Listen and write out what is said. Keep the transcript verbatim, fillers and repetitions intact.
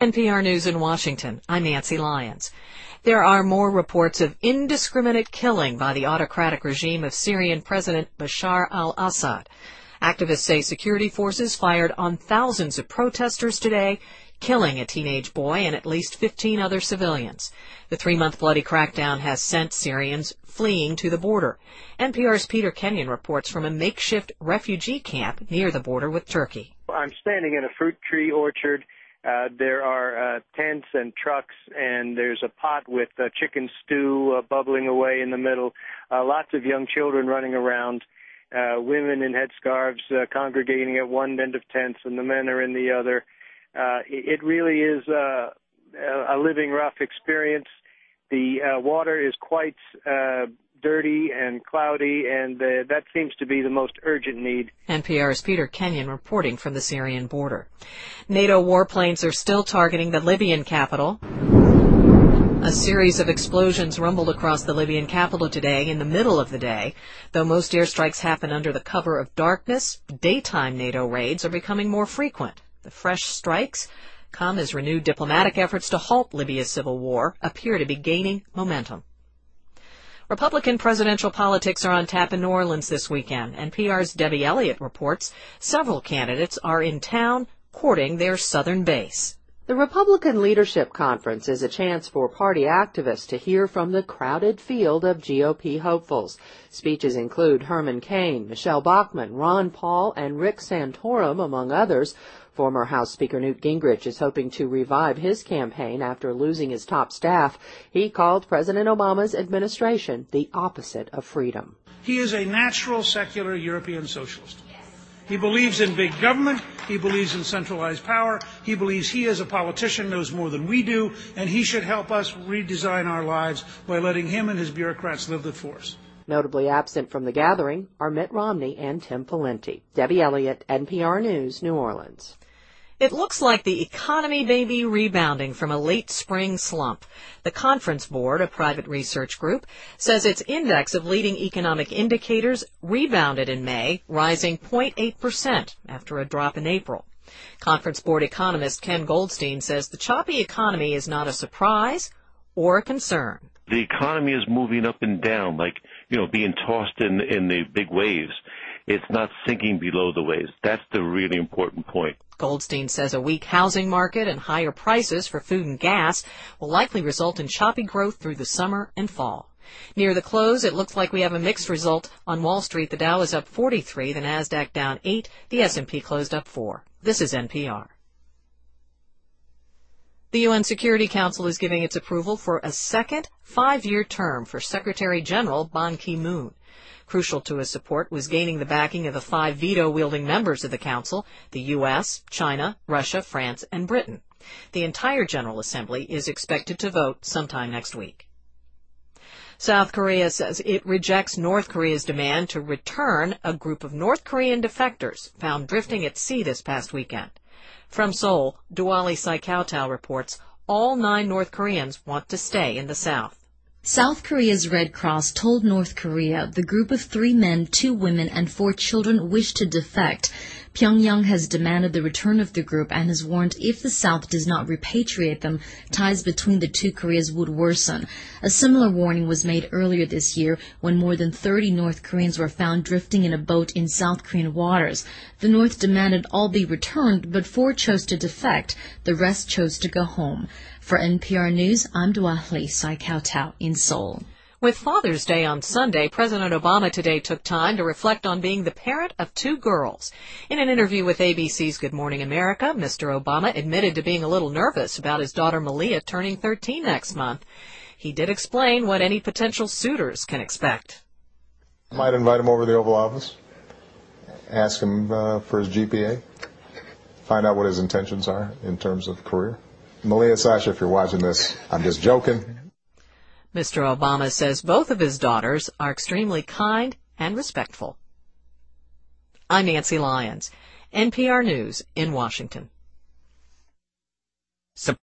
N P R News in Washington, I'm Nancy Lyons. There are more reports of indiscriminate killing by the autocratic regime of Syrian President Bashar al-Assad. Activists say security forces fired on thousands of protesters today, killing a teenage boy and at least fifteen other civilians. The three-month bloody crackdown has sent Syrians fleeing to the border. N P R's Peter Kenyon reports from a makeshift refugee camp near the border with Turkey. I'm standing in a fruit tree orchard. Uh, there are uh, tents and trucks, and there's a pot with uh, chicken stew uh, bubbling away in the middle. Uh, lots of young children running around, uh, women in headscarves uh, congregating at one end of tents, and the men are in the other. Uh, it, it really is uh, a living rough experience. The uh, water is quite uh, dirty and cloudy, and uh, that seems to be the most urgent need. N P R's Peter Kenyon reporting from the Syrian border. NATO warplanes are still targeting the Libyan capital. A series of explosions rumbled across the Libyan capital today in the middle of the day. Though most airstrikes happen under the cover of darkness, daytime NATO raids are becoming more frequent. The fresh strikes come as renewed diplomatic efforts to halt Libya's civil war appear to be gaining momentum. Republican presidential politics are on tap in New Orleans this weekend. N P R's Debbie Elliott reports several candidates are in town courting their southern base. The Republican Leadership Conference is a chance for party activists to hear from the crowded field of G O P hopefuls. Speeches include Herman Cain, Michelle Bachmann, Ron Paul, and Rick Santorum, among others. Former House Speaker Newt Gingrich is hoping to revive his campaign after losing his top staff. He called President Obama's administration the opposite of freedom. He is a natural secular European socialist. He believes in big government. He believes in centralized power. He believes he, as a politician, knows more than we do, and he should help us redesign our lives by letting him and his bureaucrats live it for us. Notably absent from the gathering are Mitt Romney and Tim Pawlenty. Debbie Elliott, N P R News, New Orleans. It looks like the economy may be rebounding from a late spring slump. The Conference Board, a private research group, says its index of leading economic indicators rebounded in May, rising zero point eight percent after a drop in April. Conference Board economist Ken Goldstein says the choppy economy is not a surprise or a concern. The economy is moving up and down, like, you know, being tossed in, in the big waves. It's not sinking below the waves. That's the really important point. Goldstein says a weak housing market and higher prices for food and gas will likely result in choppy growth through the summer and fall. Near the close, it looks like we have a mixed result. On Wall Street, the Dow is up forty-three, the Nasdaq down eight, the S and P closed up four. This is N P R. The U N Security Council is giving its approval for a second five-year term for Secretary General Ban Ki-moon. Crucial to his support was gaining the backing of the five veto-wielding members of the Council, the U S, China, Russia, France, and Britain. The entire General Assembly is expected to vote sometime next week. South Korea says it rejects North Korea's demand to return a group of North Korean defectors found drifting at sea this past weekend. From Seoul, Duali Saikautau reports all nine North Koreans want to stay in the South. South Korea's Red Cross told North Korea the group of three men, two women, and four children wish to defect. Pyongyang has demanded the return of the group and has warned if the South does not repatriate them, ties between the two Koreas would worsen. A similar warning was made earlier this year when more than thirty North Koreans were found drifting in a boat in South Korean waters. The North demanded all be returned, but four chose to defect. The rest chose to go home. For N P R News, I'm Duali Saikautau in Seoul. With Father's Day on Sunday, President Obama today took time to reflect on being the parent of two girls. In an interview with A B C's Good Morning America, Mister Obama admitted to being a little nervous about his daughter Malia turning thirteen next month. He did explain what any potential suitors can expect. I might invite him over to the Oval Office, ask him uh, for his G P A, find out what his intentions are in terms of career. Malia, Sasha, if you're watching this, I'm just joking. Mister Obama says both of his daughters are extremely kind and respectful. I'm Nancy Lyons, N P R News in Washington.